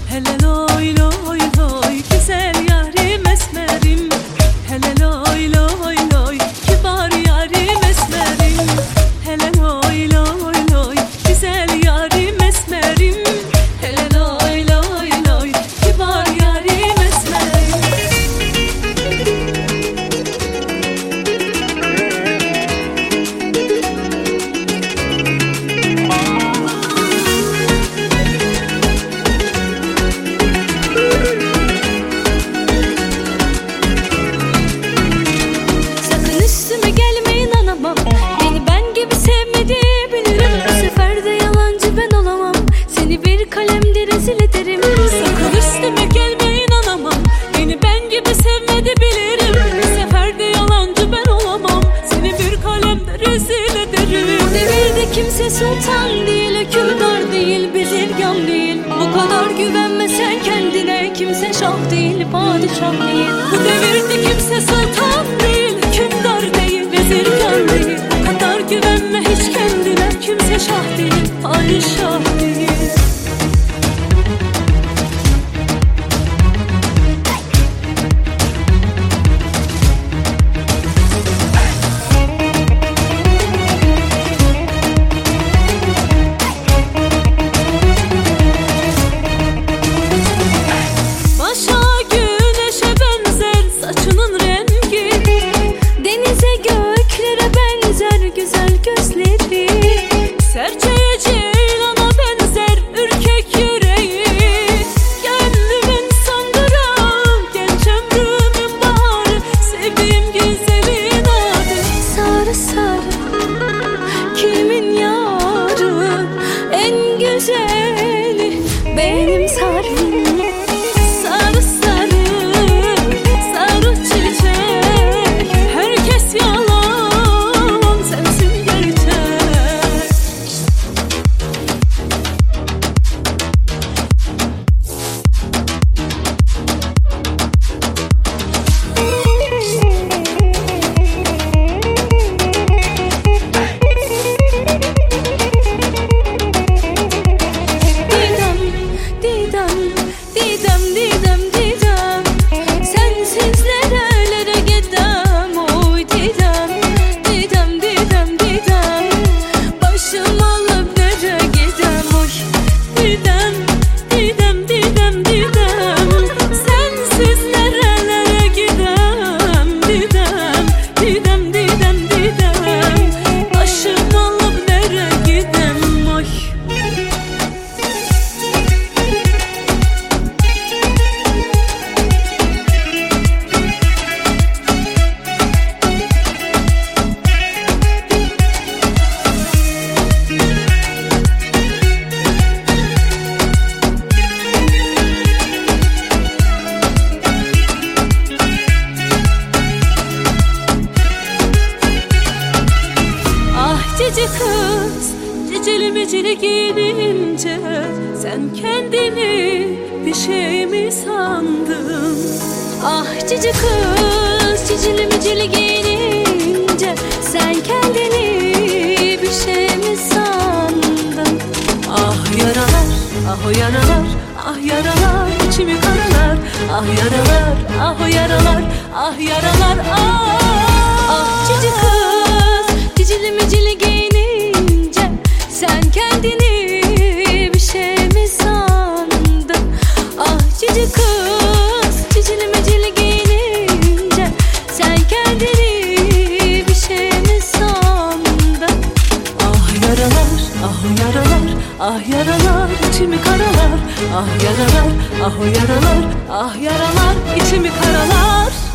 Hele loy loy loy güzel yarim esmerim. Hele loy loy loy kibar yarim esmerim. Hele loy loy loy güzel yarim esmerim. Hele loy loy loy kibar yarim esmerim. Sakın üstüme gelme, inanamam. Beni ben gibi sevmedi bilirim. Bu sefer de yalancı ben olamam. Seni bir kalemde rezil ederim. Sakın üstüme gelme, inanamam. Beni ben gibi sevmedi bilirim. Bu sefer de yalancı ben olamam. Seni bir kalemde rezil ederim. Bu devirde kimse sultan değil, hükümdar değil, bezirgan değil. Bu kadar güvenme sen kendine. Kimse şah değil, padişah değil. Bu devirde kimse sultan değil, hükümdar değil, vezirgan değil. Bu kadar güvenme hiç kendine. Kimse şah değil, padişah değil. Başa güneşe benzer saçının rengi. Denize göklere benzer güzel gözleri. Serçeye ceylana benzer ürkek yüreği. Gönlümün sandırağı, genç ömrümün baharı. Sevdiğim güzelin adı. Sarı sarı kimin yarı, en güzeli benim sarım. Sarı sarı, sarı çiçek. Herkes yalan, sensin gerçek. Didem, Didem, Didem, Didem, Didem. Sensiz nerelere gidem, oy Didem. Didem, Didem, Didem. Başım alıp nereye gidem, oy Didem, Didem, Didem, Didem. Sensiz nerelere gidem, Didem. Didem, Didem, Didem. Başım alıp nereye gidem, oy. Ah cici kız, cicili micili giyinince sen kendini bir şey mi sandın? ah cici kız, cicili micili giyinince sen kendini bir şey mi sandın? Ah yaralar, ah o yaralar, ah yaralar içimi karalar. Ah yaralar, ah o yaralar, ah yaralar, ah. Ah cici kız, cicili micili giyinince sen kendini bir şey mi sandın? Ah cici kız, cicili micili giyinince sen kendini bir şey mi sandın? Ah yaralar, ah o yaralar, ah yaralar içimi karalar. Ah yaralar, ah o yaralar, ah yaralar içimi karalar.